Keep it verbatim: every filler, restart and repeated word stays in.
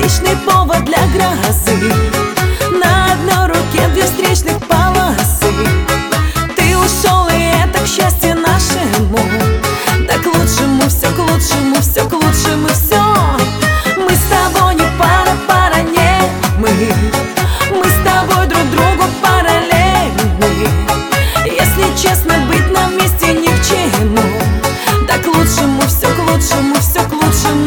отличный повод для грозы. На одной руке две встречных полосы. Ты ушел, и это к счастью нашему. Да к лучшему, все к лучшему, все к лучшему, все. Мы с тобой не пара, пара не мы. Мы с тобой друг другу параллельны. Если честно, быть нам вместе ни к чему. Да к лучшему, все к лучшему, все к лучшему.